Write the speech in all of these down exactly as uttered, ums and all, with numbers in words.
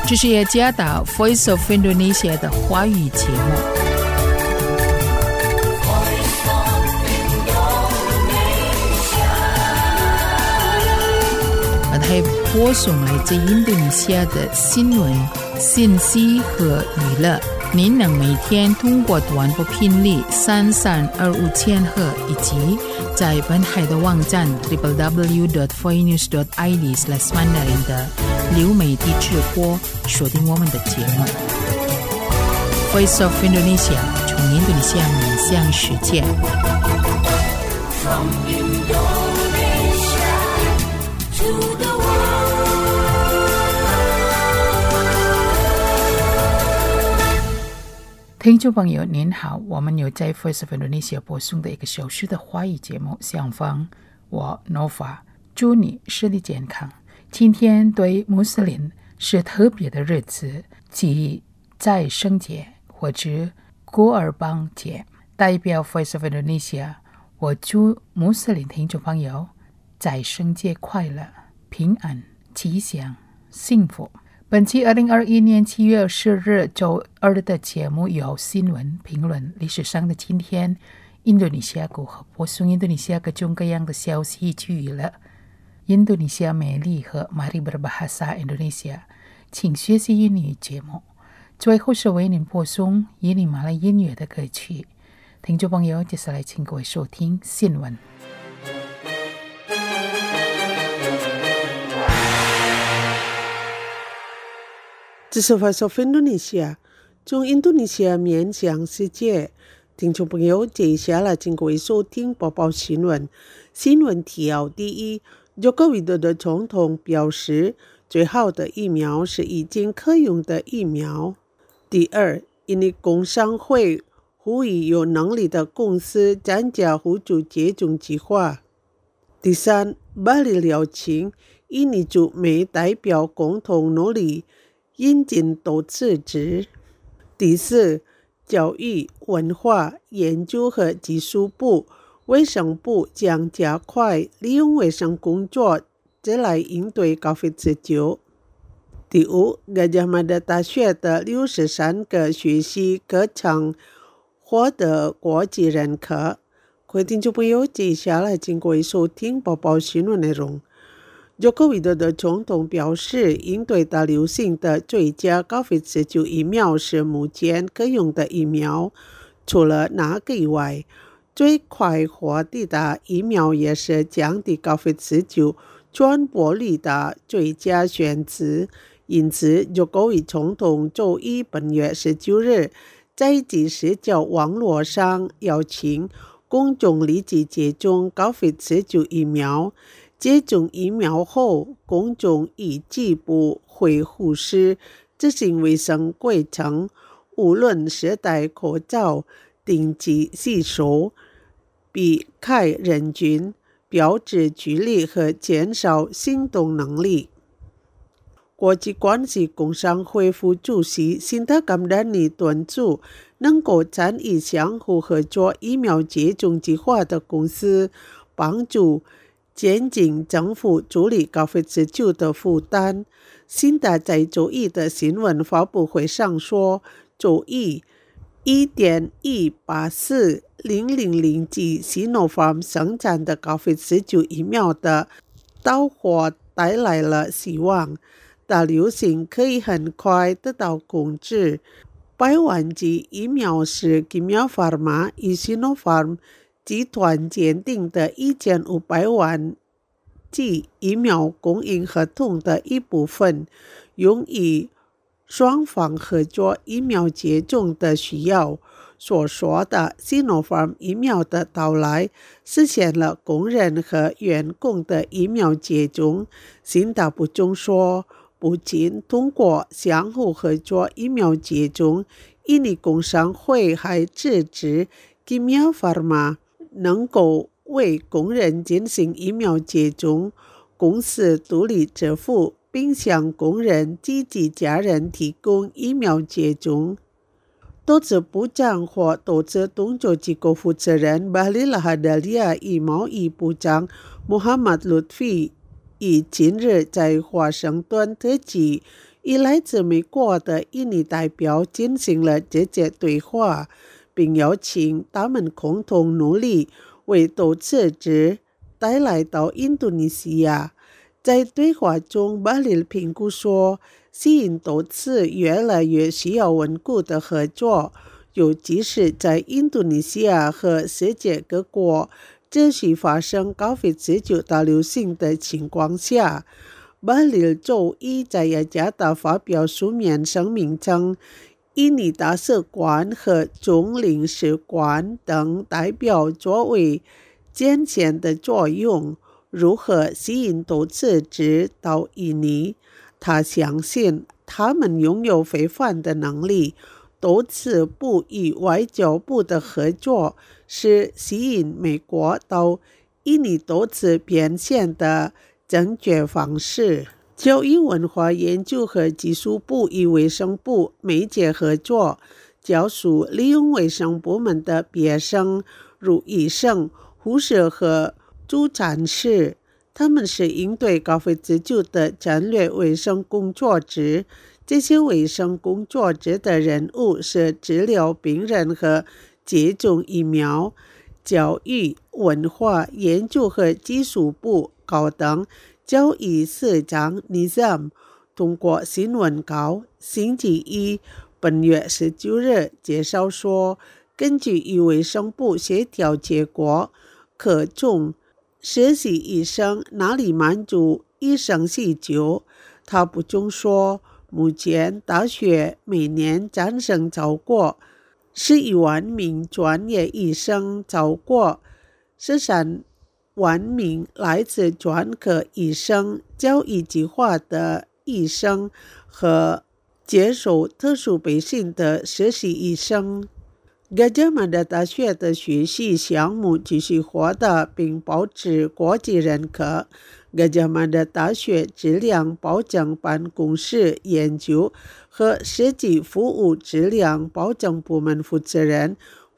这是耶加达 Voice of Indonesia 的华语节目。还播送来自印度尼西亚的新闻、信息和娱乐。您能每天通过短波频率三三二五千赫以及在本海的网站 double-u double-u double-u dot voinews dot i d slash mandarin 的流媒体直播锁定我们的节目。Voice of Indonesia 从印度尼西亚面向世界。From Indonesia to the听众朋友您好，我们有在 Voice of Indonesia 播送的一个小时的华语节目上方，我 Nova 祝你身体健康。今天对穆斯林是特别的日子，即在圣节或者古尔邦节。代表 Voice of Indonesia， 我祝穆斯林听众朋友在圣节快乐、平安、吉祥、幸福。本期二零二一年七月二十日周二的节目有新闻评论、历史上的今天、印度尼西亚如何播送印度尼西亚各种各样的消息及娱乐。印度尼西亚美丽和 Mari Berbahasa Indonesia， 请学习英语节目。最后是为您播送印尼马来音乐的歌曲。听众朋友，接下来请各位收听新闻。 这是 Voice of Indonesia， 从印度尼西亚面向世界。听众朋友，接下来请各位收听播报新闻。新闻提要：第一，佐科维多的总统表示，最好的疫苗是已经可用的疫苗。第二，印尼工商会呼吁有能力的公司参加互助接种计划。第三，巴黎邀请印尼驻美代表共同努力引进都辞职。第四，教育、文化、研究和技术部、卫生部将加快利用卫生工作者来应对 高 covid 十九。第五，Gadjah Mada大学的六十三个学习课程获得国际认可。各位听众朋友，接下来请各位收听播报新闻内容。佐科维多的总统表示，应对大流行的最佳 高 covid 十九 疫苗是目前可用的疫苗，除了那个以外，最快获抵达疫苗也是降低 高 covid 十九 传播力的最佳选择。因此，佐科维总统周一本月十九日在即社交网络上邀请公众立即接种 高 covid 十九 疫苗。接种疫苗后，公众已进一步会忽视执行卫生规程，无论是戴口罩、定期洗手、避开人群、保持距离和减少行动能力。国际关系工商会副主席辛塔甘丹尼敦促能够参与相互合作疫苗接种计划的公司，帮助减轻政府处理 高 covid 十九 的负担。辛达在周一的新闻发布会上说，周一 一点一八四零零零 剂 Sinopharm 生产的 高 covid 十九 疫苗的到货带来了希望，大流行可以很快得到控制。百万剂疫苗是 Kimia Pharma 与 Sinopharm集团签订的一千五百万剂疫苗供应合同的一部分，用于双方合作疫苗接种的需要。所说的 Sinopharm 疫苗的到来，实现了工人和员工的疫苗接种。辛达补充说，不仅通过相互合作疫苗接种，印尼工商会还支持 Kimia Pharma能够为工人进行疫苗接种，公司独立支付，并向工人及其家人提供疫苗接种。投资部长或投资动作机构负责人 Bahlil Lahadalia 与贸易部长 Muhammad Lutfi 以今日在华盛顿特区与来自美国的印尼代表进行了直接对话，并邀请他们共同努力为多次值带来到印度尼西亚。在对话中，巴里评估说，吸引多次越来越需要稳固的合作，尤其是在印度尼西亚和世界各国持续发生 COVID 十九 大流行的情况下。巴里周一在雅加达发表书面声明称，印尼大使馆和总领事馆等代表作为前线的作用，如何吸引多次值到印尼。他相信他们拥有非凡的能力，多次部与外交部的合作是吸引美国到印尼多次变现的正确方式。教育文化研究和技术部与卫生部密切合作，教书利用卫生部门的毕业生，如医生、护士和助产士。他们是应对 COVID 十九 的战略卫生工作者。这些卫生工作者的任务是治疗病人和接种疫苗。教育、文化研究和技术部高等教育司长 Nizam 通过新闻稿星期一本月十九日介绍说，根据与卫生部协调结果，可中实习医生哪里满足医生需求。他补充说，目前大学每年招生超过十一万名专业医生，超过十三万名来自专科医生、教育计划的医生和接受特殊培训的实习医生。格加马达大学的学习项目继续活跃并保持国际认可。格加马达大学质量保证办公室研究和实际服务质量保证部门负责人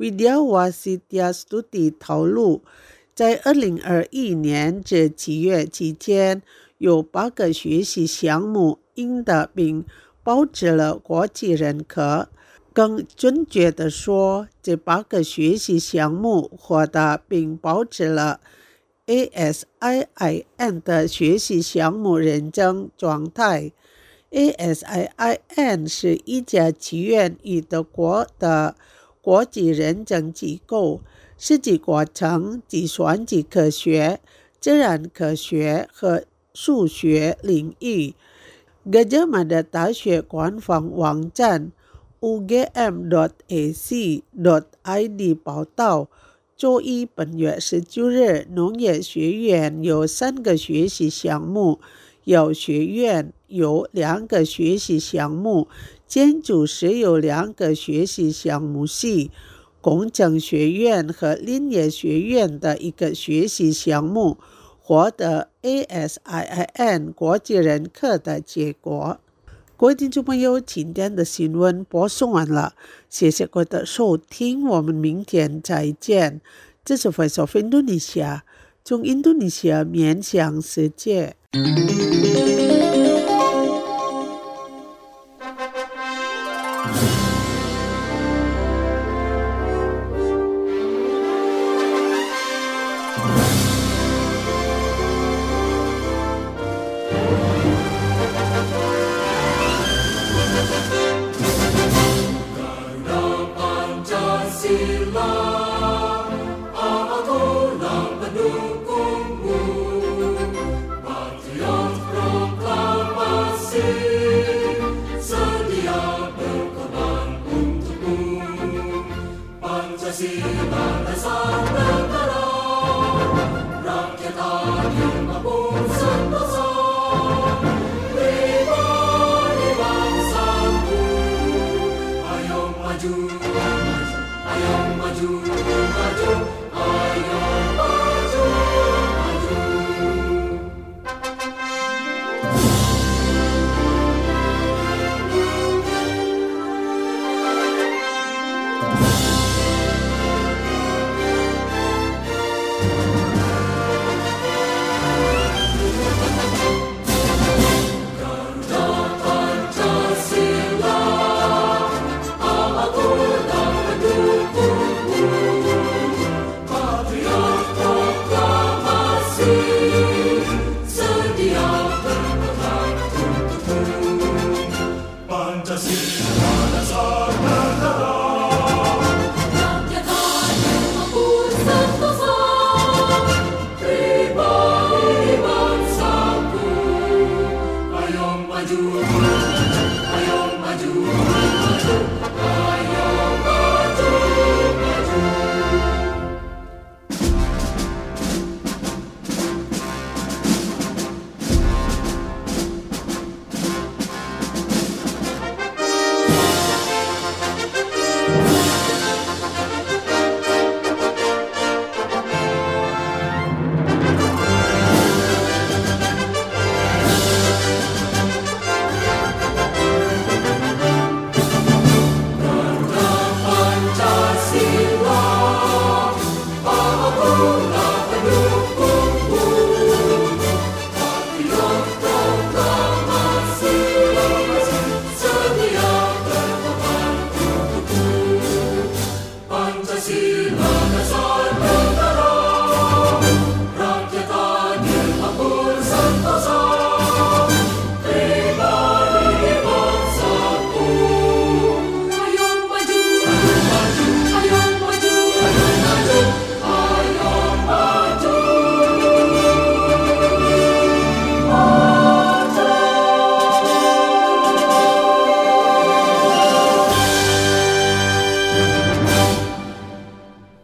Widyawasitya Stuti 透露，在二零二一年至七月期间，有八个学习项目赢得并保持了国际认可。更准确地说，这八个学习项目获得并保持了 A S I I N 的学习项目认证状态。A S I I N 是一家起源于德国的国际认证机构，实际过程计算机科学、自然科学和数学领域。格加马达大学官方网站 u g m dot a c dot i d 报道，周一本月十九日，农业学院有三个学习项目，药学院有两个学习项目，建筑师有两个学习项目系，工程学院和林业学院的一个学习项目获得 A S I I N 国际认可的结果。各位听众朋友，今天的新闻播送完了，谢谢各位的收听，我们明天再见。这是 Voice of Indonesia， 从印度尼西亚面向世界。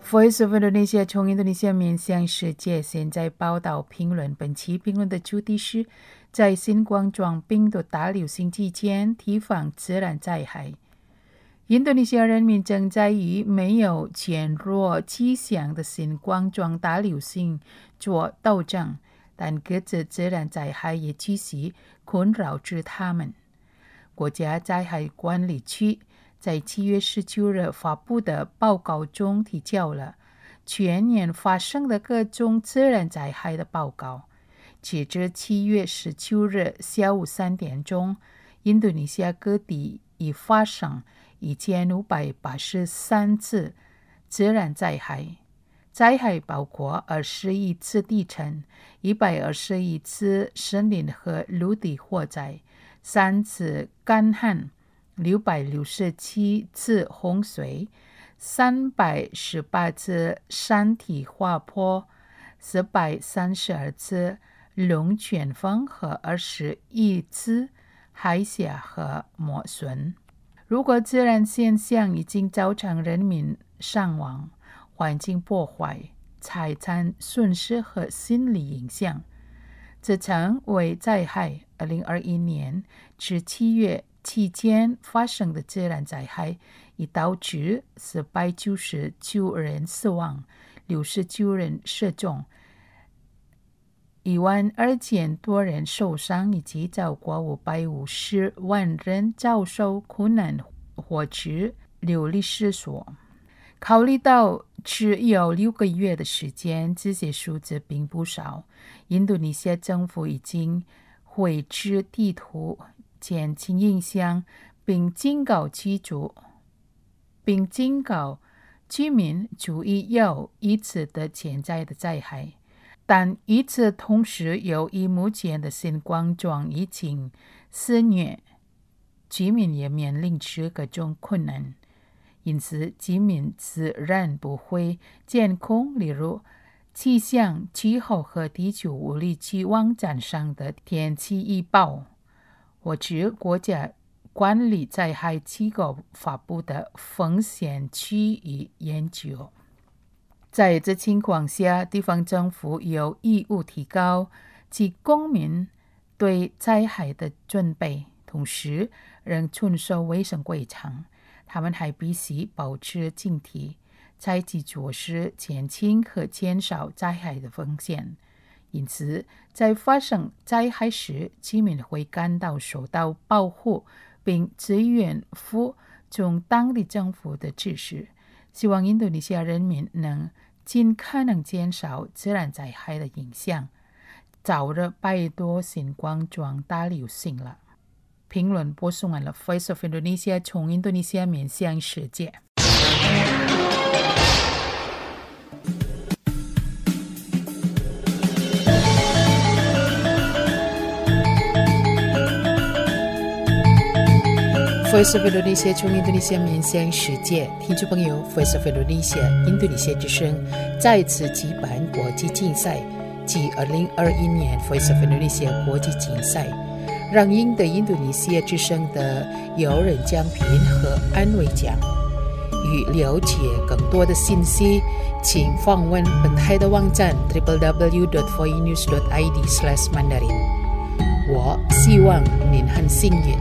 Voice of Indonesia 从印度尼西亚面向世界，现在报道评论。本期评论的主题是在新冠状病毒大流行期间提防自然灾害。印度尼西亚人民正在与没有减弱迹象的新冠状大流行做斗争，但各自自然灾害也继续困扰着他们。国家灾害管理局在七月十九日发布的报告中提交了全年发生的各种自然灾害的报告。截至七月十九日下午三点钟，印度尼西亚各地已发生一千五百八十三次自然灾害，灾害包括二十一次地震、一百二十一次森林和陆地火灾、三次干旱、六百六十七次洪水、三百十八次山体滑坡、四百三十二次龙卷风和二十一次海啸和磨损。如果自然现象已经造成人民伤亡、环境破坏、财产损失和心理影响，这称为灾害。二零二一年至七月期间发生的自然灾害已导致四百九十九人死亡、六十九人失踪、一万二千多人受伤，以及超过五百五十万人遭受困难或者流离失所。考虑到只有六个月的时间，这些数字并不少。印度尼西亚政府已经绘制地图减轻影响，并警告居住，并警告居民注意有一次的潜在的灾害。但与此同时，由于目前的新冠状疫情肆虐，居民也面临着各种困难，因此居民自然不会监控例如气象、气候和地球物理局网站上的天气预报，或者国家管理灾害机构发布的风险区域研究。在这情况下，地方政府有义务提高其公民对灾害的准备，同时仍遵守卫生规章。他们还必须保持警惕，采取措施减轻和减少灾害的风险。因此，在发生灾害时，居民会感到受到保护，并自愿服从当地政府的指示。希望印度尼西亚人民能尽可能减少自然灾害的影响，早日摆脱新冠状大流行了。评论播送完了 Voice of Indonesia 从印度尼西亚面向世界。Voice of Indonesia 从印度尼西亚面向世界，听众朋友 ，Voice of Indonesia 印度尼西亚之声再次举办国际竞赛，即二零二一年 Voice of Indonesia 国际竞赛，让赢得印度尼西亚之声的有人奖品和安慰奖。与了解更多的信息，请访问本台的网站 double-u double-u double-u dot voinews dot i d slash mandarin。我希望您很幸运。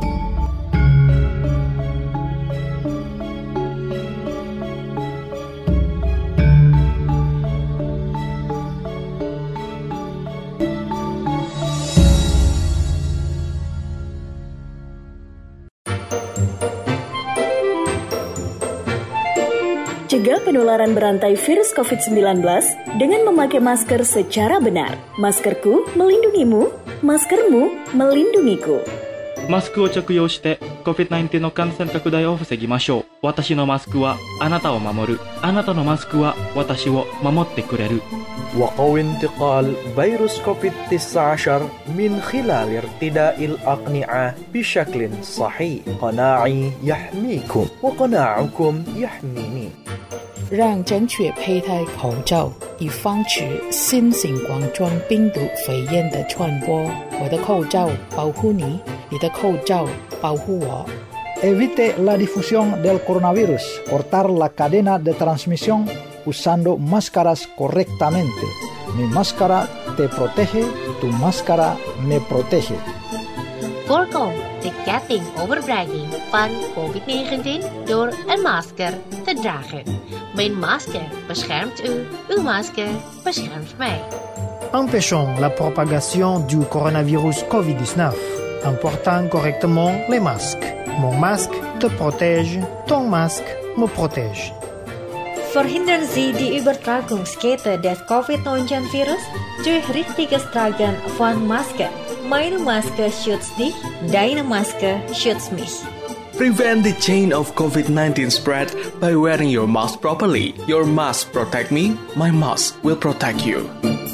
Cegah penularan berantai virus covid sembilan belas dengan memakai masker secara benar. Maskerku melindungimu, maskermu melindungiku. マスクを着用して コビッドナインティーン の感染拡大を防ぎましょう。私のマスクはあなたを守る。あなたのマスクは私を守ってくれる。 وقوي انتقال فيروس كوفيد تسعة عشر من خلال ارتداء الأقنعة بشكل صحيح. قناعي يحميكم وقناعكم يحميني. 让正确佩戴口罩，以防止新型冠状病毒肺炎的传播。我的口罩保护你，你的口罩保护我。 Evite la difusión del coronavirus, cortar la cadena de transmisión usando máscaras correctamente. Mi máscara te protege, tu máscara me protege. Voorkom de ketting overbrenging van covid negentien door een masker te dragen. Mijn masker beschermt u, uw masker beschermt mij. Empêchons la propagation du coronavirus covid dix-neuf en portant correctement les masques. Mon masque te protège, ton masque me protège. Verhindern Sie die Übertragungskette des covid neunzehn Virus durch richtiges Tragen von Maske. Meine Maske schützt dich, deine Maske schützt mich. Prevent the chain of covid nineteen spread by wearing your mask properly. Your mask protect me, my mask will protect you.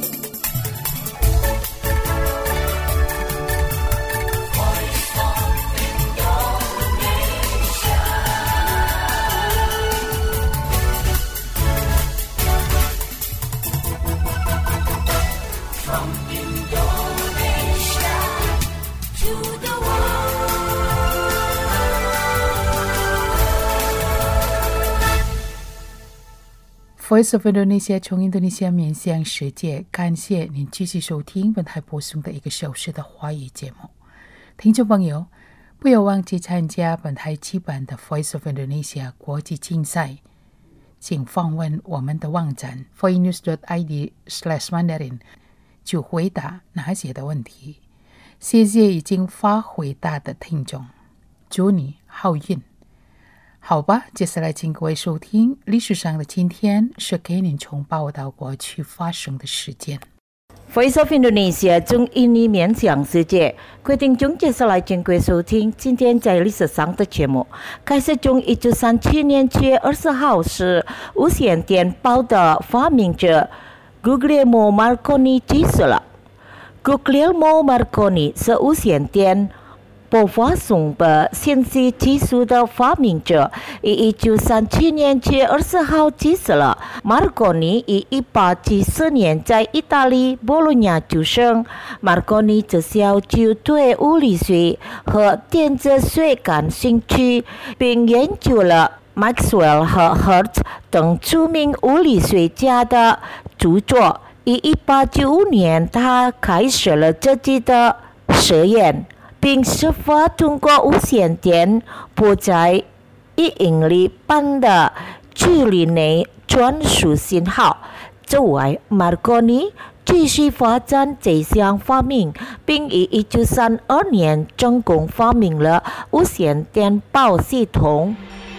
Voice of Indonesia 从印度尼西亚面向世界，感谢您继续收听本台播送的一个小时的华语节目。听众朋友，不要忘记参加本台举办的 Voice of Indonesia 国际竞赛，请访问我们的网站 voinews dot i d slash mandarin 就回答哪些的问题。谢谢已经发回答的听众，祝你好运。好吧，接下来请各位收听历史上的今天，是给您从报道过去发生的事件。 Voice of Indonesia 中印尼面向世界，各位听众接下来请各位收听今天在历史上的节目。开始从一九三七年七月二十号是无线电报的发明者 Guglielmo Marconi 去世了。Guglielmo Marconi 是无线电播发送的信息技术的发明者，于一九三七年七月二十号去世了。马尔科尼于一八七四年在意大利博洛尼亚出生。马尔科尼自小就对物理学和电子学感兴趣，并研究了 Maxwell 和 Hertz 等著名物理学家的著作。于一八九五年，他开始了自己的实验，并设法通过无线电波在一英里半的距离内传输信号。此外，马尔科尼继续发展这项发明，并于一九三二年成功发明了无线电报系统。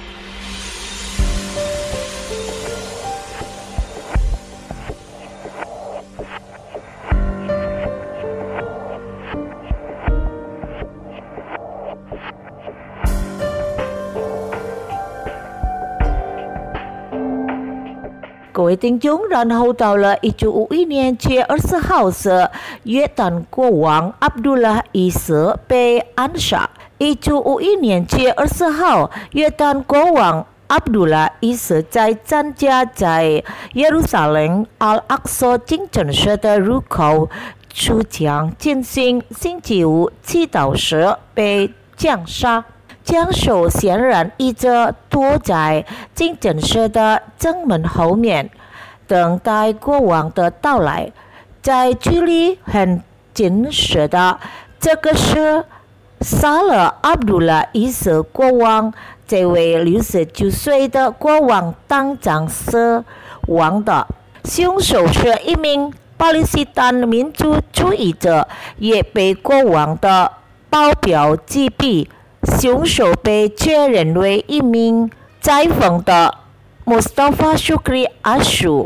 各位听众，然后到了一九五一年七月二十号是约旦国王阿卜杜拉一世被暗杀。一九五一年七月二十号，约旦国王阿卜杜拉一世在参加在耶路撒冷阿拉索清真寺的入口处将进行星期五祈祷时被枪杀。枪手显然一直躲在清真寺的正门后面，等待国王的到来。在距离很近时的这个是杀了阿卜杜拉一世国王，这位六十九岁的国王当场死亡的。凶手是一名巴勒斯坦民族主义者，也被国王的保镖击毙。凶手被确认为一名裁缝的 Mustafa Shukri Ashu。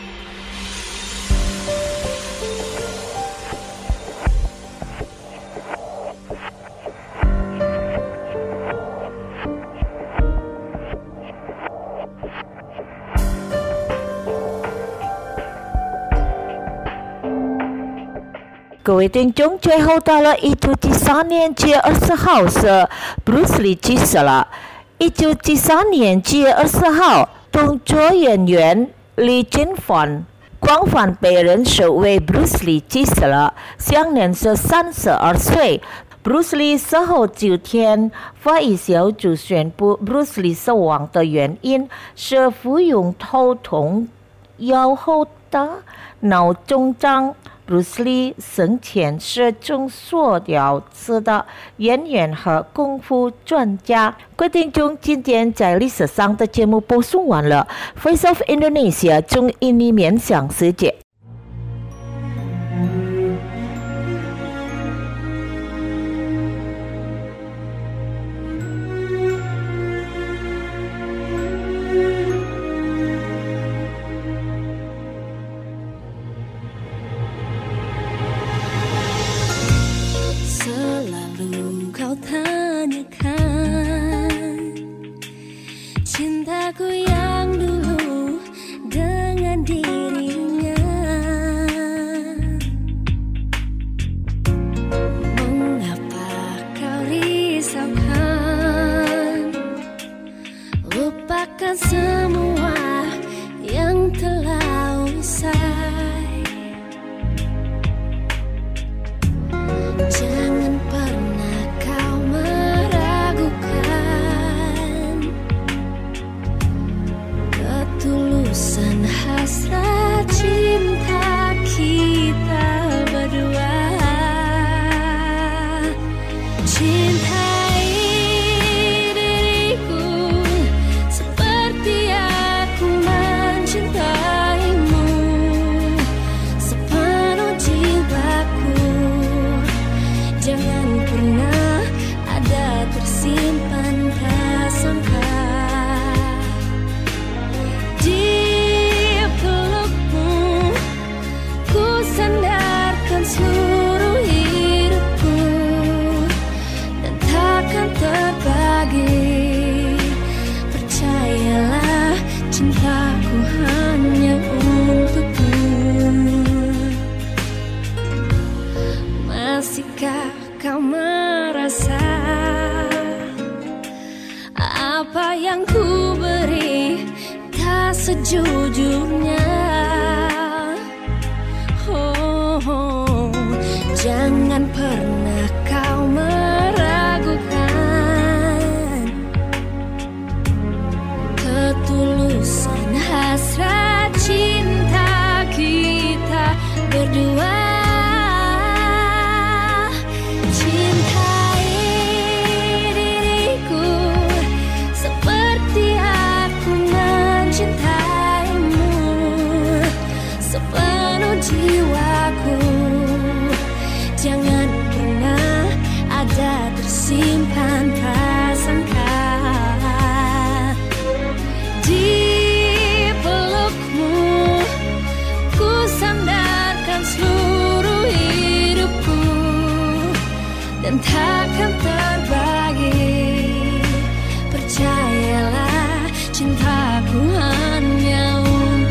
各位听众，最后到了一九七三年七月二十号是 Bruce Lee 去世了。一九七三年七月二十号，动作演员李金焕广泛被认识为 Bruce Lee 去世了，享年是三十二岁。 Bruce Lee 事后九天，法医小组宣布 Bruce Lee 死亡的原因是服用头痛药后的脑肿胀。Bruce Lee 生前是中所了解的演员和功夫专家。各位听众，今天在历史上的节目播送完了。Voice of Indonesia 中印尼面向世界。 Sejujurnya, oh, oh, jangan pernah kau meragukan ketulusan hasrat cinta kita berdua. Cintai diriku seperti aku mencintai sepenuh jiwaku, jangan pernah ada tersimpan prasangka. Di pelukmu ku sandarkan seluruh hidupku dan takkan terbagi. Percayalah, cintaku hanya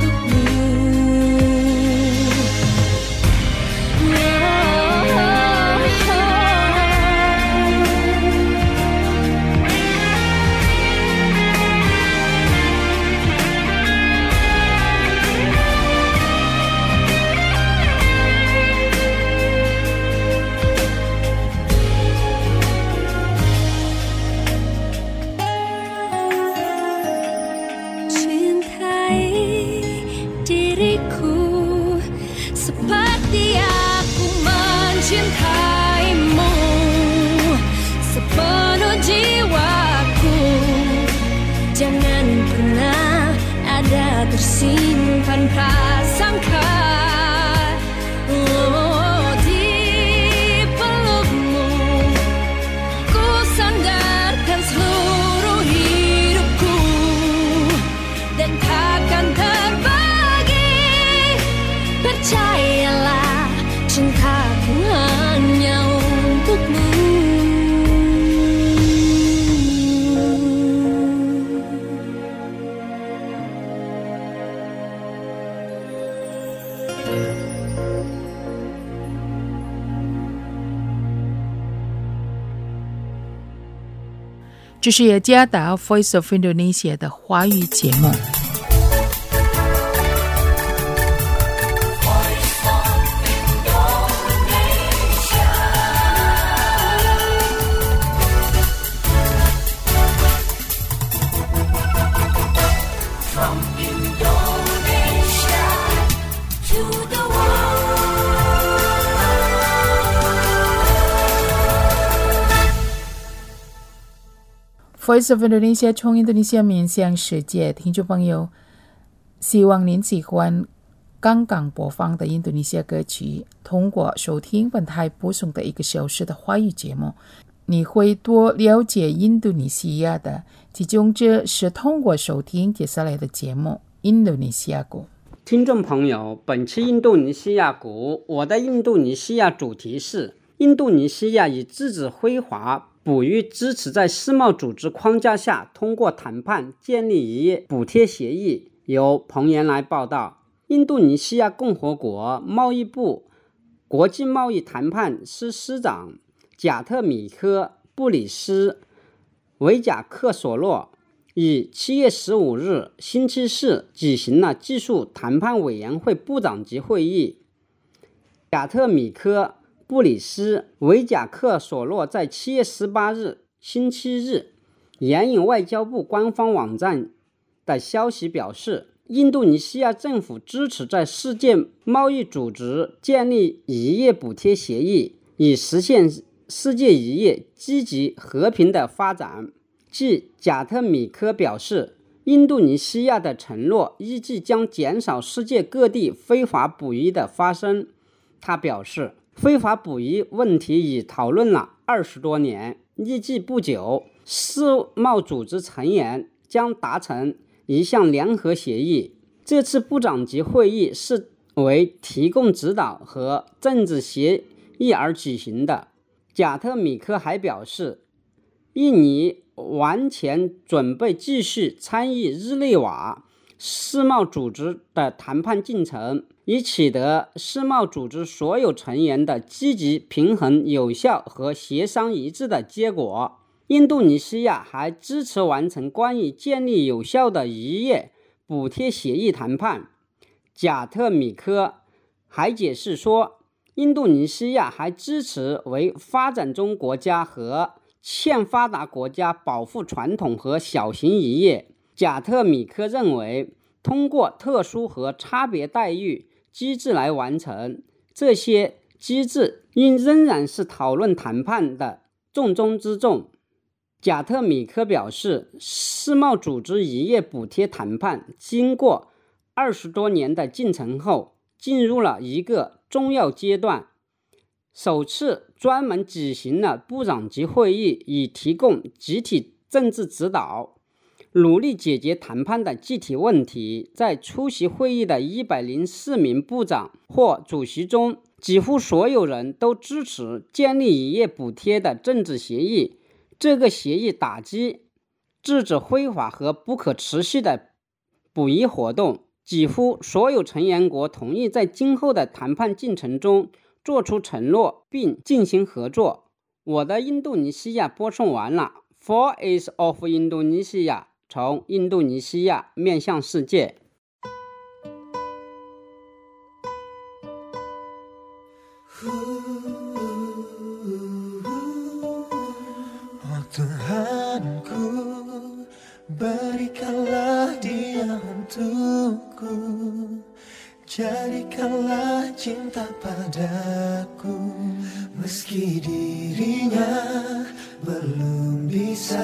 seperti aku mencintaimu sepenuh jiwaku, jangan pernah ada tersimpan prasangka. Oh, di pelukmu ku sandarkan seluruh hidupku dan takkan terbagi. Percayalah, cintaku hanya untukmu. Indonesia 这是雅加达 Voice of Indonesia 的华语节目。 Voice of Indonesia 从印度尼西亚面向世界，听众朋友，希望您喜欢刚刚播放的印度尼西亚歌曲。通过收听本台播送的一个小时的华语节目，你会多了解印度尼西亚的，其中这是通过收听接下来的节目印度尼西亚鼓。 听众朋友，本期印度尼西亚鼓，我的印度尼西亚主题是印度尼西亚以制止非法捕鱼支持在世贸组织框架下通过谈判建立渔业补贴协议。由彭延来报道。印度尼西亚共和国贸易部国际贸易谈判司司长贾特米科布里斯维贾克索洛于七月十五日星期四举行了技术谈判委员会部长级会议。贾特米科布里斯维贾克索洛在七月十八日星期日援引外交部官方网站的消息表示，印度尼西亚政府支持在世界贸易组织建立渔业补贴协议，以实现世界渔业积极和平的发展。据贾特米科表示，印度尼西亚的承诺预计将减少世界各地非法捕鱼的发生。他表示，非法捕鱼问题已讨论了二十多年，预计不久世贸组织成员将达成一项联合协议。这次部长级会议是为提供指导和政治协议而举行的。贾特米科还表示，印尼完全准备继续参与日内瓦世贸组织的谈判进程，以取得世贸组织所有成员的积极、平衡、有效和协商一致的结果。印度尼西亚还支持完成关于建立有效的渔业补贴协议谈判。贾特米科还解释说，印度尼西亚还支持为发展中国家和欠发达国家保护传统和小型渔业。贾特米科认为，通过特殊和差别待遇机制来完成，这些机制应仍然是讨论谈判的重中之重。贾特米科表示，世贸组织渔业补贴谈判经过二十多年的进程后，进入了一个重要阶段。首次专门举行了部长级会议，以提供集体政治指导，努力解决谈判的具体问题。在出席会议的一百零四名部长或主席中，几乎所有人都支持建立渔业补贴的政治协议。这个协议打击、制止非法和不可持续的捕鱼活动。几乎所有成员国同意在今后的谈判进程中做出承诺并进行合作。我的印度尼西亚播送完了。Voice of Indonesia 从印度尼西亚面向世界。 Tuhanku, berikanlah dia untukku, jadikanlah cinta padaku, meski dirinya belum bisa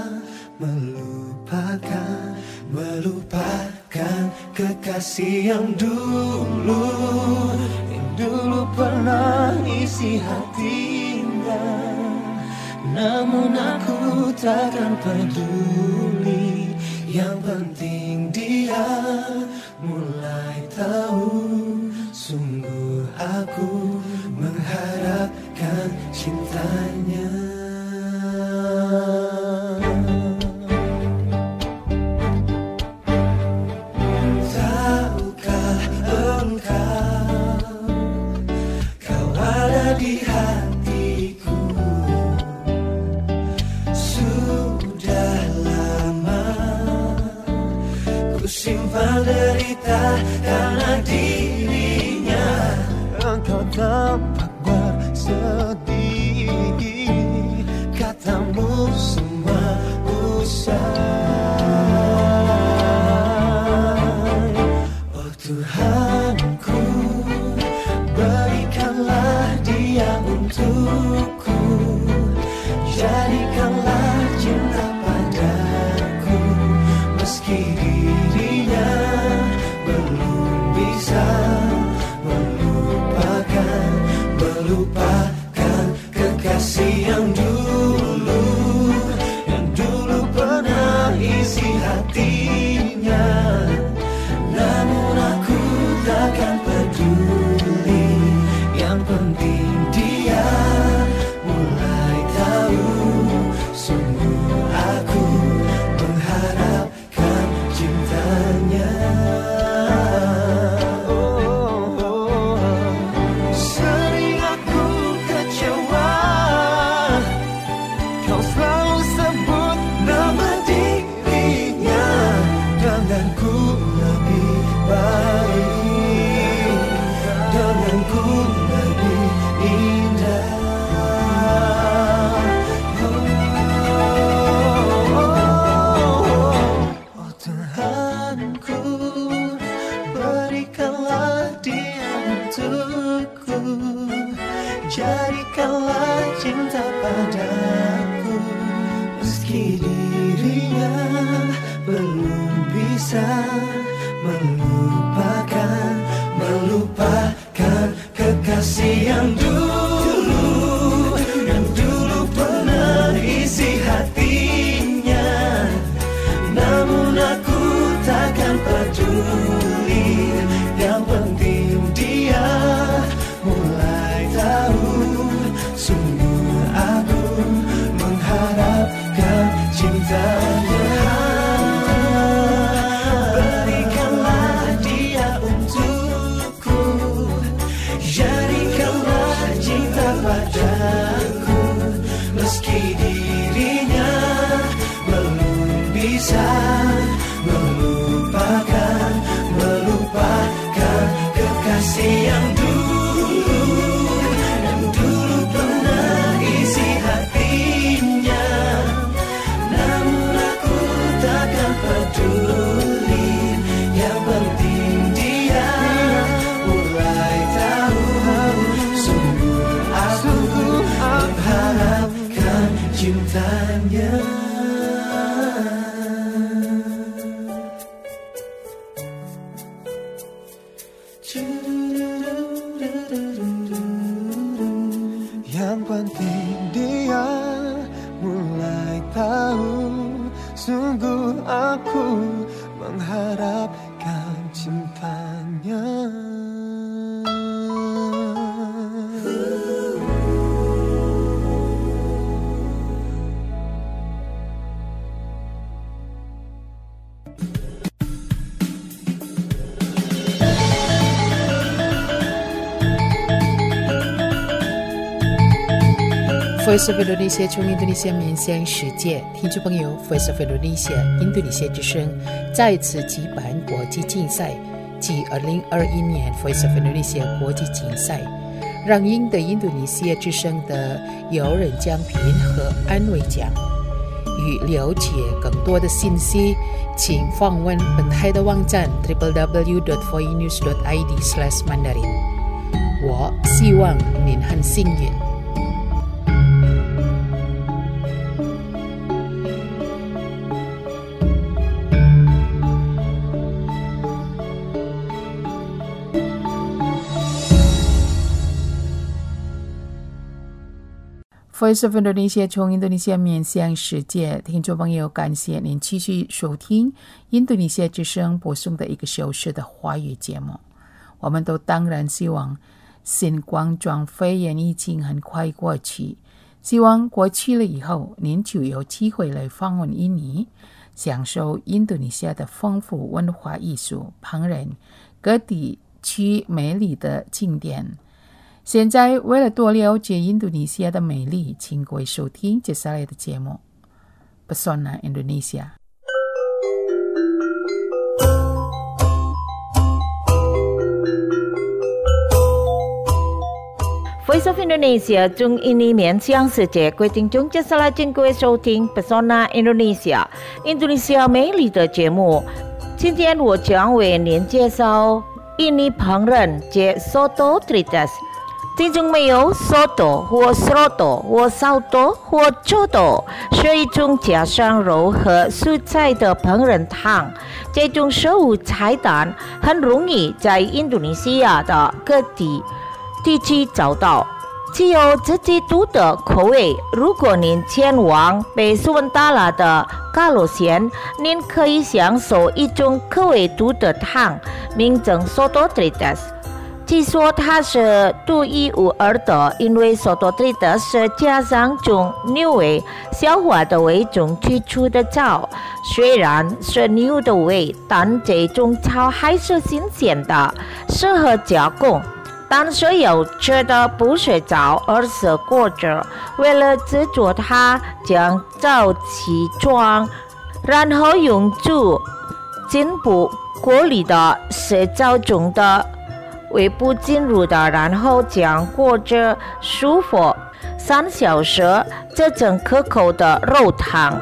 melupakan, melupakan kekasih yang dulu, yang dulu pernah isi hatinya. Namun aku takkan peduli, yang penting dia mulai tahu, sungguh aku mengharapkan cintanya. Tahukah engkau, kau ada di hatiku, sudah lama ku simpan derita karena dirinya. Engkau tampak bersedih, katamu semua usai. Oh Tuhanku, berikanlah dia untukku, jadikanlah cinta pada Jadikanlah cinta padaku, meski dirinya belum bisa melupakan, melupakan kekasih yang dulu, yang dulu pernah isi hatinya. Namun aku takkan peduli, yang penting dia mulai tahu. Sungguh aku mengharapkan cintanya. Berikanlah dia untukku, jadikanlah cinta padaku, meski dirinya belum bisa melupakan, melupakan kekasih yang dulu, yang dulu pernah isi hatinya. Namun aku takkan peduli, yang penting dia mulai tahu. Sungguh aku mengharapkan cintanya. Yang penting dia mulai tahu. Sungguh aku mengharapkan cintanya. Voice of Indonesia 从印度尼西亚面向世界，听众朋友 ，Voice of Indonesia 印度尼西亚之声再次举办国际竞赛，即二零二一年 Voice of Indonesia 国际竞赛，让赢得印度尼西亚之声的有人奖品和安慰奖。与了解更多的信息，请访问本台的网站 double-u double-u double-u dot voice news dot i d slash mandarin。我希望您很幸运。Voice of Indonesia 从印度尼西亚面向世界，听众朋友，感谢您继续收听印度尼西亚之声播送的一个小时的华语节目。我们都当然希望新冠状肺炎疫情很快过去，希望过去了以后，您就有机会来访问印尼，享受印度尼西亚的丰富文化艺术、烹饪、各地区美丽的景点。现在为了多了解印度尼西亚的美丽，请各位收听接下来的节目 Pesona Indonesia。 Voice of Indonesia 中印尼面向世界，各位听众接下来请各位收听 Pesona Indonesia 印度尼西亚美丽的节目。今天我将为您介绍印尼烹饪及 Soto Tritas。听众没有 Soto 或 Soto 或 Soto 或 Coto 是一种加上肉和蔬菜的烹饪汤。这种食物菜单很容易在印度尼西亚的各地地区找到，既有自己独特口味。如果您前往北苏文达拉的嘎罗县，您可以享受一种口味独特汤，名称 Soto Tritas。据说它是独一无二的，因为 Soto Tritas 是加上从牛尾消化的胃中取出的草，虽然是牛的胃，但这种草还是新鲜的，适合加工。但是要吃的不是草，而是果汁。为了制作它，将枣起装，然后用煮进入锅里的是枣中的胃部进入的，然后将果汁舒服三小时，制成可口的肉汤。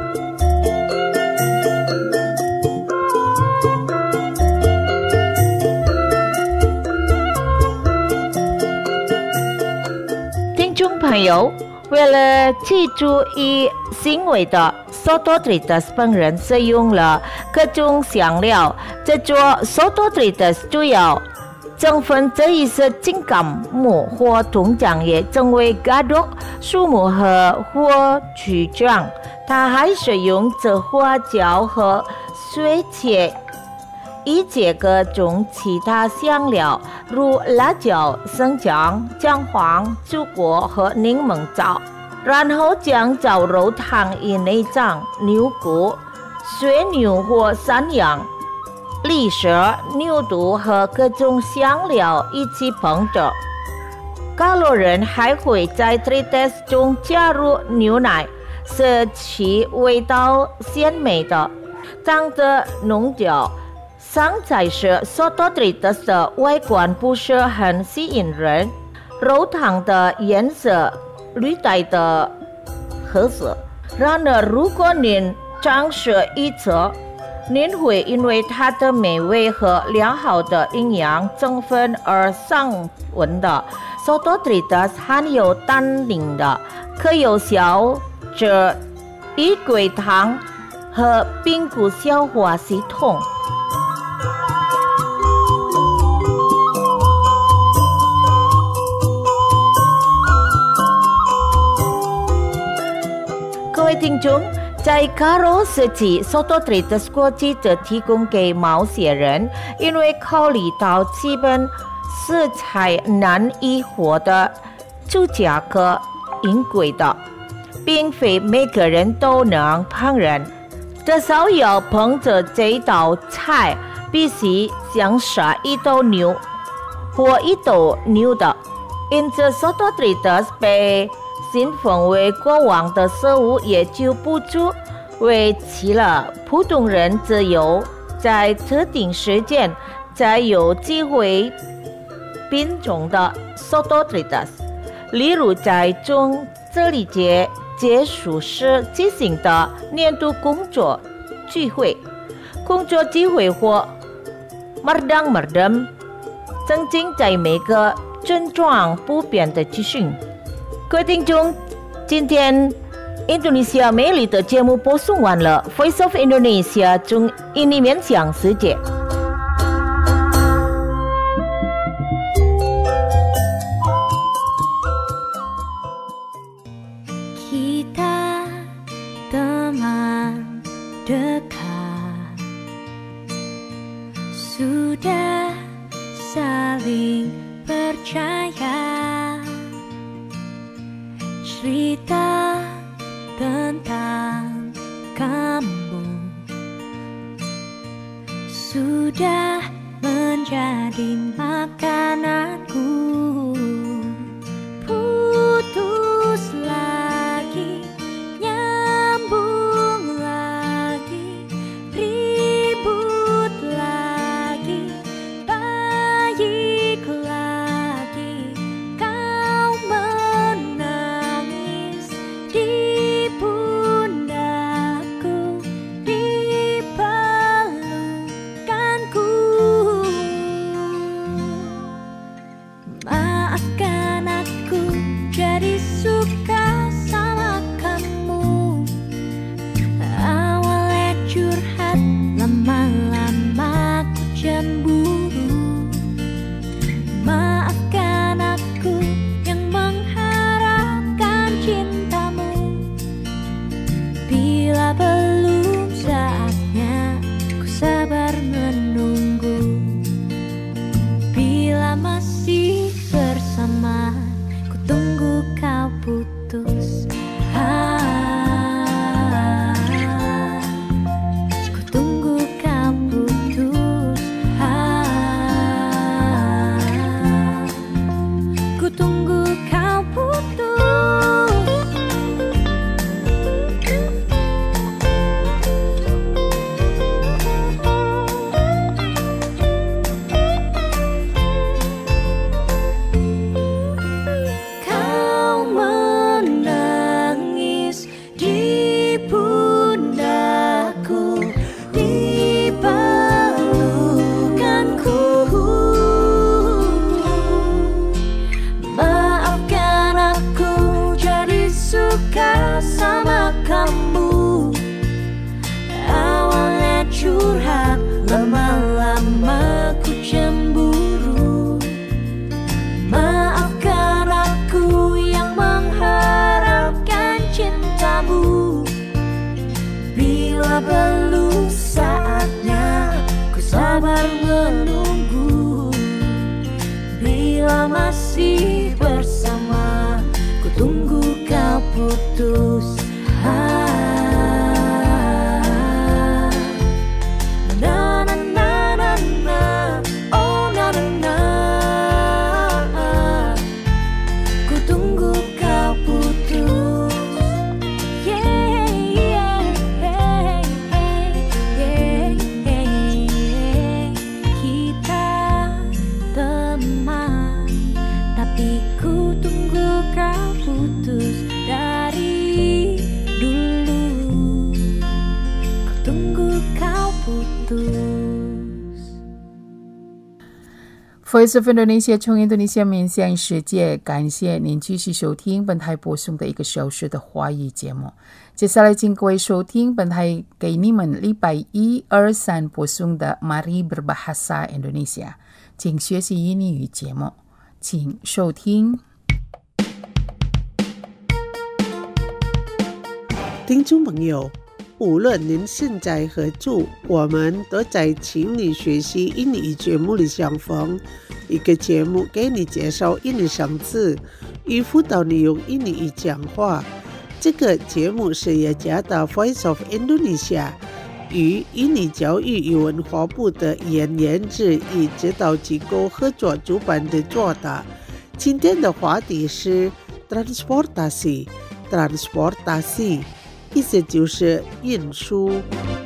听朋友，为了记住以行为的 Sototritas 本人使用了各种香料，制作 Sototritas 主要成分这一是金刚木或铜浆液，成为 gadok 树木和火曲状。它还使用着花椒和水切以及各种其他香料，如辣椒、生姜、姜黄、猪果和柠檬枣，然后将绞肉烫以内脏、牛骨、水牛或山羊、栗蛇、牛肚和各种香料一起烹着。加洛人还会在 Tritas 中加入牛奶，使其味道鲜美的，长着浓焦。上菜时 Sototritas 的外观不是很吸引人，肉汤的颜色绿带的褐色。然而，如果您尝试一次，您会因为它的美味和良好的营养成分而上闻的。Sototritas 含有单宁的，可有效着异轨糖和并不消化系统。各位听众，在卡罗时期 Sototritas 国际则提供给某些人，因为考虑到基本食材难以获得，就价格昂贵的，并非每个人都能烹饪。至少要烹着这道菜，必须先杀一头牛或一头牛的，因此 Sototritas 被信奉为国王的食物，也就不足为其了普通人只有在特定时间才有机会品种的 Sototritas， 例如在中这里节结束时进行的年度工作聚会、工作聚会或 Merdang Merdem， 曾经在每个症状不变的资讯。各位听众，今天印度尼西亚美丽的节目播送完了。Voice of Indonesia 中印尼面向世界。 Kita teman dekat, sudah saling percaya. Cerita tentang kamu sudah menjadi makananku. Putus lagi, nyambung lagi, ribut lagi, baik lagi. Kau menangis di pundakku, di pelukanku. Maafkan aku jadi suka sama kamu. Awalnya curhat, lama-lama ku cemburu. Maafkan aku yang mengharapkan cintamu. Bila belum saatnya, ku sabar menunggu. Bila masih bersama, ku tunggu kau putus. Ah, ku tunggu kau putus. Ah, kita masih bersama. Ku tunggu kau putus. Ah, na na na na na, oh na na na. Ku tunggu kau putus. Yeah, yeah, yeah, yeah, yeah. Kita teman, tapi ku tunggu kau putus dari dulu. Ku tunggu kau putus. Voice of Indonesia 从印度尼西亚面向世界，感谢您继续收听本台播送的一个小时的华语节目。接下来请各位收听本台给你们礼拜一、二、三播送的 Mari Berbahasa Indonesia， 请学习印尼语节目，请收听。 听众朋友，无论您现在何处，我们都在请你学习印尼语节目里相逢。一个节目给你介绍印尼生字，与辅导你用印尼语讲话。这个节目是雅加达 Voice of Indonesia 与印尼教育与文化部的研研制与指导机构合作主办的做的。今天的话题是 transportasi transportasi， 意思就是运输。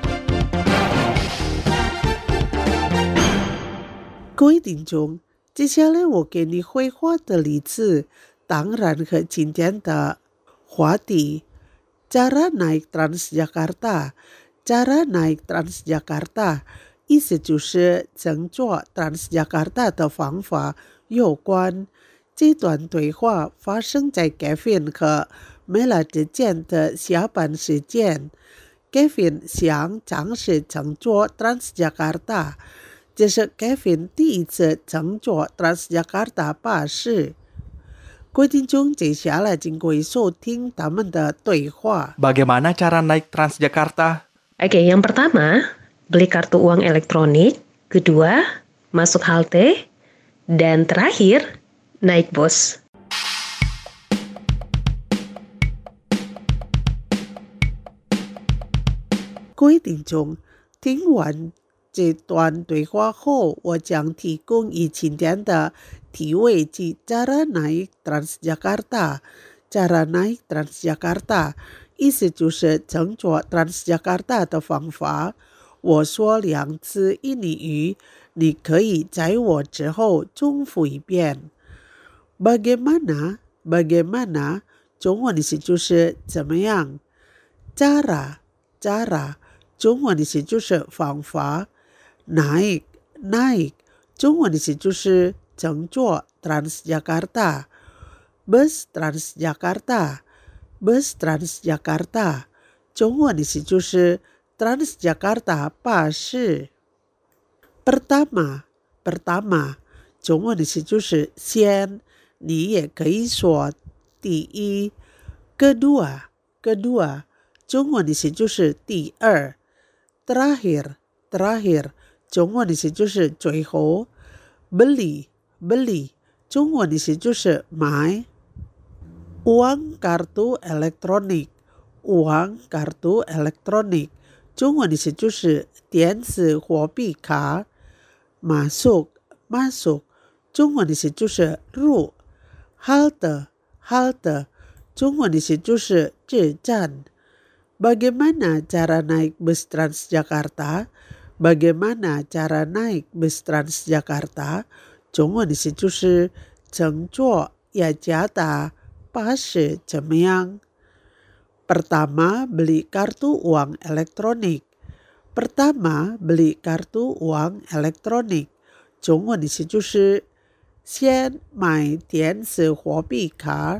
各位听众，接下来我给你绘画的例子，当然和今天的话题 cara naik Transjakarta cara naik Transjakarta 意思就是乘坐 Transjakarta 的方法有关。这段对话发生在 Kevin 和 Mela 之间的下班时间。Kevin 想尝试乘坐 Transjakarta， 这是 Kevin 第一次乘坐 Transjakarta 巴士。各位听众，接下来请各位收听他们的对话。 Bagaimana cara naik Transjakarta? Oke, yang pertama, beli kartu uang elektronik. Kedua, masuk halte. Dan terakhir, naik bus. 各位听众，听完这段对话后，我将提供以今天的题为及 cara naik Transjakarta cara naik Transjakarta 意思就是乘坐 Transjakarta 的方法。我说两次印尼语，你可以在我之后重复一遍。 Bagaimana Bagaimana 中文意思就是怎么样。 cara cara 中文意思就是方法。 naik naik 中文意思就是乘坐 Transjakarta。 bus Transjakarta bus Transjakarta 中文意思就是 Transjakarta 巴士。 pertama pertama 中文意思就是先，你也可以说第一。 kedua kedua 中文意思就是第二。 terakhir terakhir 中文意思就是最后。 beli beli 中文意思就是买。 uang kartu elektronik uang kartu elektronik 中文意思就是电子货币卡。 masuk masuk 中文意思就是入。 halte halte 中文意思就是至站。 Bagaimana cara naik bus Transjakarta Bagaimana cara naik bus Transjakarta 中文意思就是乘坐雅加达巴士怎么样。 Pertama, beli kartu uang elektronik. Pertama, beli kartu uang elektronik 中文意思就是先买电子货币卡。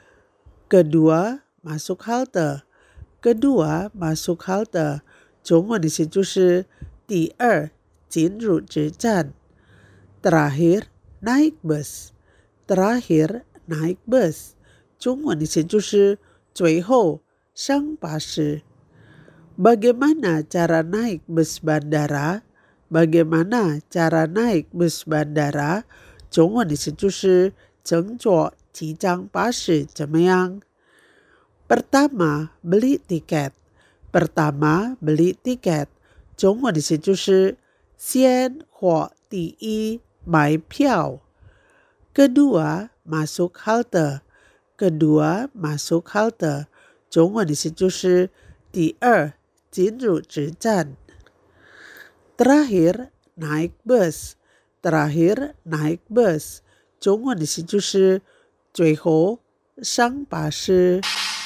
Kedua, masuk halte Kedua, masuk halte 中文意思就是第二，进入车站。 Terakhir, naik bus Terakhir, naik bus 中文意思就是最后上巴士。 Bagaimana cara naik bus bandara Bagaimana cara naik bus bandara 中文意思就是乘坐几张巴士怎么样。Pertama beli tiket Pertama beli tiket 中文意思就是先或第一买票。Kedua masuk halte Kedua masuk halte 中文意思就是第二进入车站。Terakhir naik bus Terakhir naik bus 中文意思就是最后上巴士。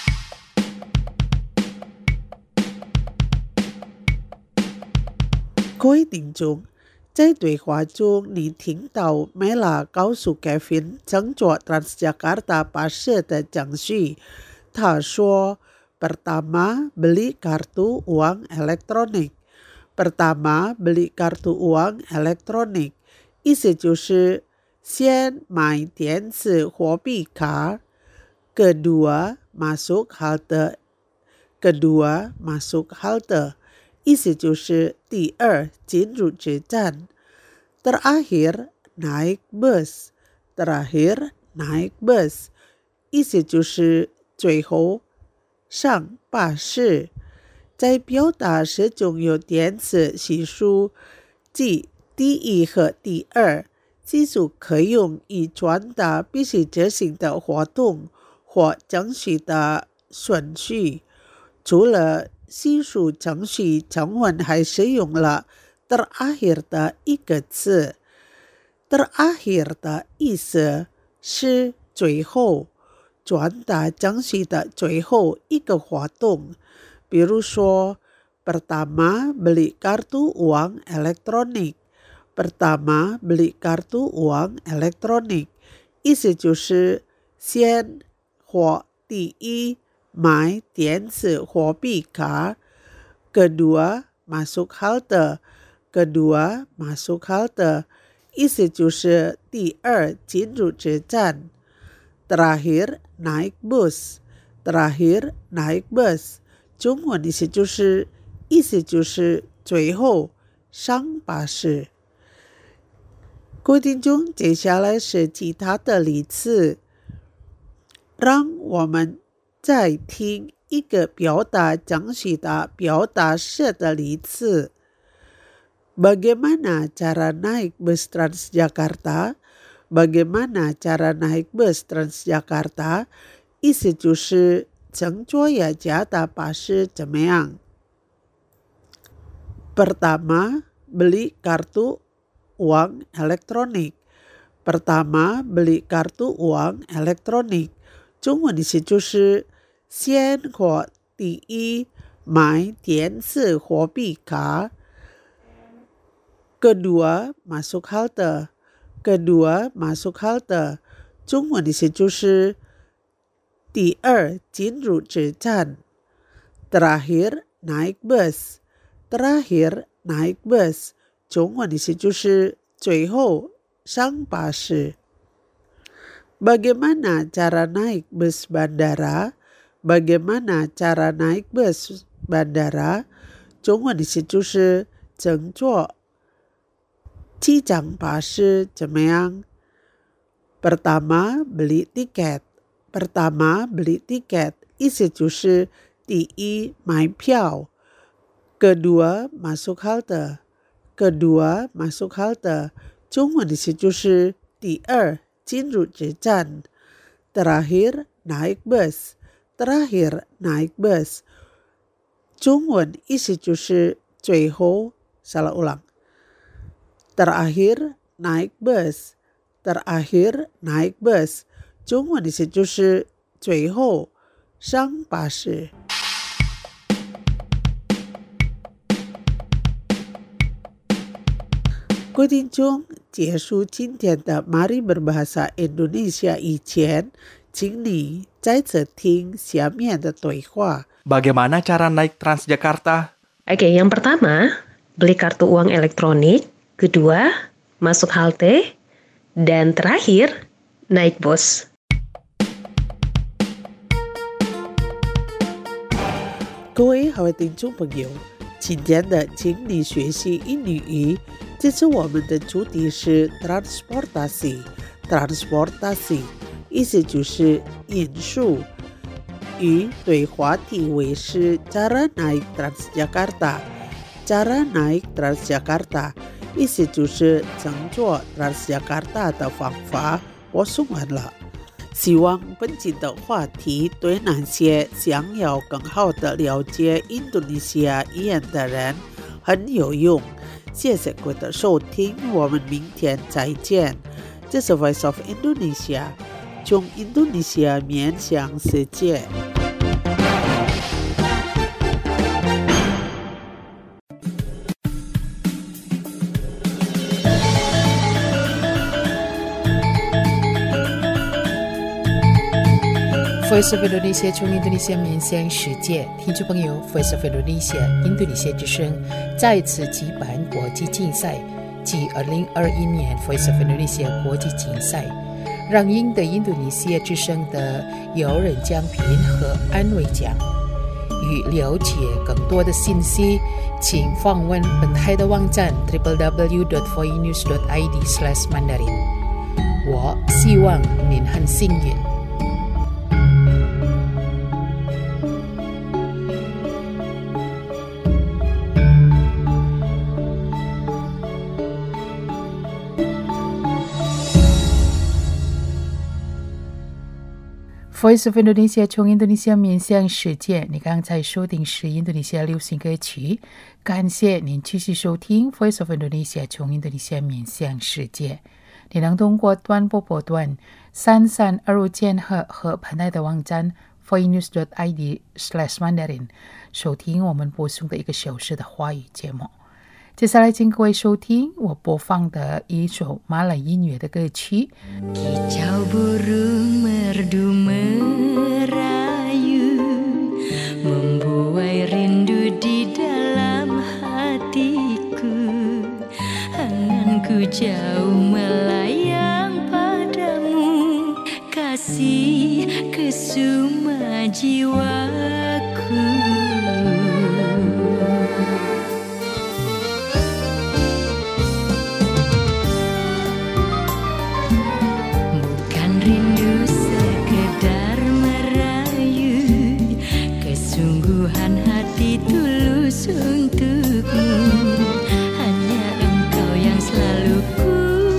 各位聽眾，在對話中你聽到 Mela 告訴 Kevin 乘坐 Transjakarta 巴士的講述。他說 Pertama beli kartu uang elektronik Pertama beli kartu uang elektronik 意思就是先買電子貨幣卡。Kedua masuk halte Kedua masuk halte 意思就是第二进入车站。Terakhir naik bus Terakhir naik bus 意思就是最后上巴士。在表达时中有点词习数，即第一和第二，习数可用以传达必须执行的活动或程序的顺序。除了习数程序，成文还使用了 terakhir 的一个字。terakhir 的意思是最后，传达程序的最后一个活动。比如说 Pertama beli kartu uang elektronik Pertama beli kartu uang elektronik 意思就是先或第一买电子货币卡。Kedua masuk halte Kedua masuk halte 意思就是第二进入车站。Terakhir naik bus Terakhir naik bus 中文意思就是意思就是最后上巴士。各位听众，接下来是其他的例子，让我们再听一个表达程序的表达式的例子。Bagaimana cara naik bus Transjakarta? Bagaimana cara naik bus Transjakarta? 意思就是乘坐雅加达巴士怎么样。Pertama beli kartu uang elektronik Pertama beli kartu uang elektronik 中文意思就是先或第一买电子货币卡。Kedua masuk halte Kedua masuk halte 中文意思就是第二进入车站。Terakhir naik bus Terakhir naik bus 中文意思就是最后上巴士。Bagaimana cara naik bus bandara? Bagaimana cara naik bus bandara? 中文意思就是乘坐机场巴士怎么样。Pertama beli tiket Pertama beli tiket 意思就是第一买票。Kedua masuk halte Kedua masuk halte 中文意思就是第二进入车站。Terakhir naik bus Terakhir naik bus 中文意思就是最后。salah ulang Terakhir naik bus Terakhir naik bus 中文意思就是最后上巴士。各位听众，结束今天的 Mari Berbahasa Indonesia 以前，请你再次听下面的对话。 Bagaimana cara naik Transjakarta? Oke, yang pertama, beli kartu uang elektronik. Kedua, masuk halte. Dan terakhir, naik bus. 各位好听众朋友，今天的请你学习英语这次我们的主题是 transportasi transportasi 意思就是运输，与对话题为是 cara naik Transjakarta cara naik Transjakarta 意思就是乘坐 Transjakarta 的方法。我说完了，希望本集的话题对那些想要更好的了解印度尼西亚语言的人很有用。谢谢各位的收听，我们明天再见。这是 Voice of Indonesia， 从印度尼西亚面向世界。 Voice of Indonesia 从印度尼西亚面向世界，听众朋友 ，Voice of Indonesia 印度尼西亚之声再次举办国际竞赛，即二零二一年 Voice of Indonesia 国际竞赛，让赢得印度尼西亚之声的有人奖品和安慰奖。与了解更多的信息，请访问本台的网站 double-u double-u double-u dot voinews dot i d slash mandarin。我希望您很幸运。Voice of Indonesia 从印度尼西亚面向世界，你刚才收听是印度尼西亚流行歌曲，感谢您继续收听 Voice of Indonesia 从印度尼西亚面向世界。你能通过短波波段三三二五千赫和本台的网站 voinews dot i d slash mandarin 收听我们播送的一个小时的华语节目。接下来请各位收听我播放的一首马来音乐的歌曲。 Kicau burung merdu merayu membuai rindu di dalam hatiku, anganku jauh melayang padamu, kasih kesuma jiwaku. Tulus untukmu, hanya engkau yang selalu ku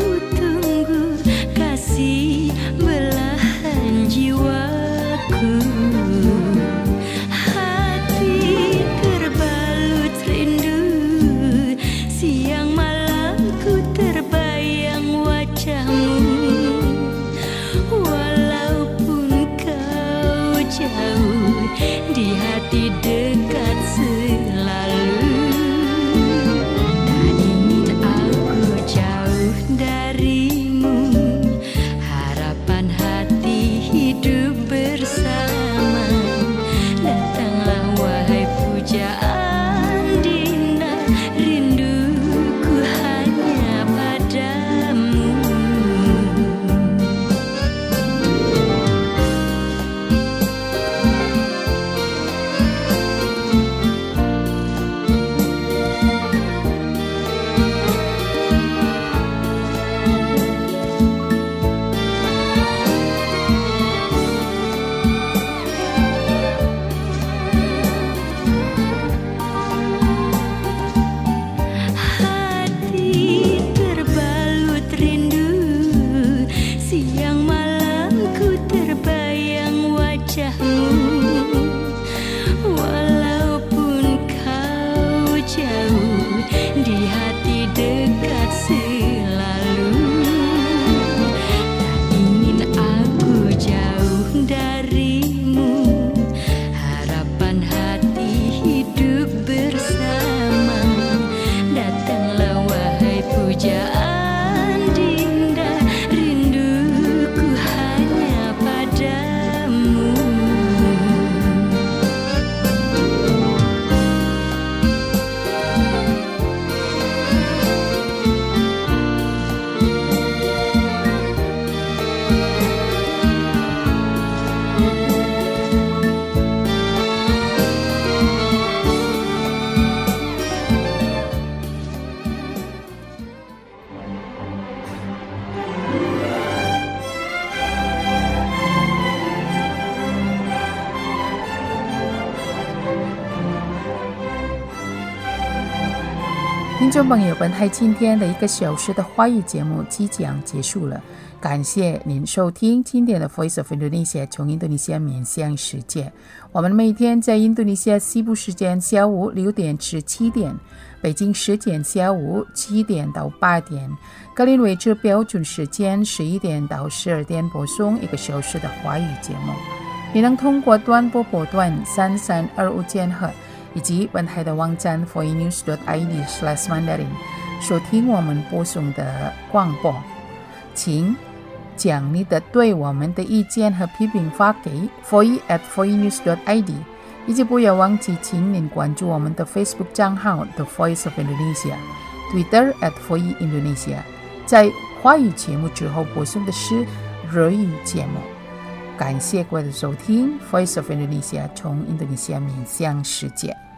众朋友，本台今天的一个小时的华语节目即将结束了，感谢您收听今天的 Voice of Indonesia 从印度尼西亚面向世界。我们每天在印度尼西亚西部时间下午六点至七点，北京时间下午七点到八点，格林威治标准时间十一点到十二点播送一个小时的华语节目。你能通过短波波段三三二五千赫以及本台的网站 voinews dot i d slash mandarin 收听我们播送的广播。请将你的对我们的意见和批评发给 voice at voinews dot i d， 以及不要忘记请您关注我们的 Facebook 账号 The Voice of Indonesia， Twitter at voice Indonesia。 在华语节目之后播送的是日语节目。感谢各位的收听 Voice of Indonesia 从印度尼西亚面向世界。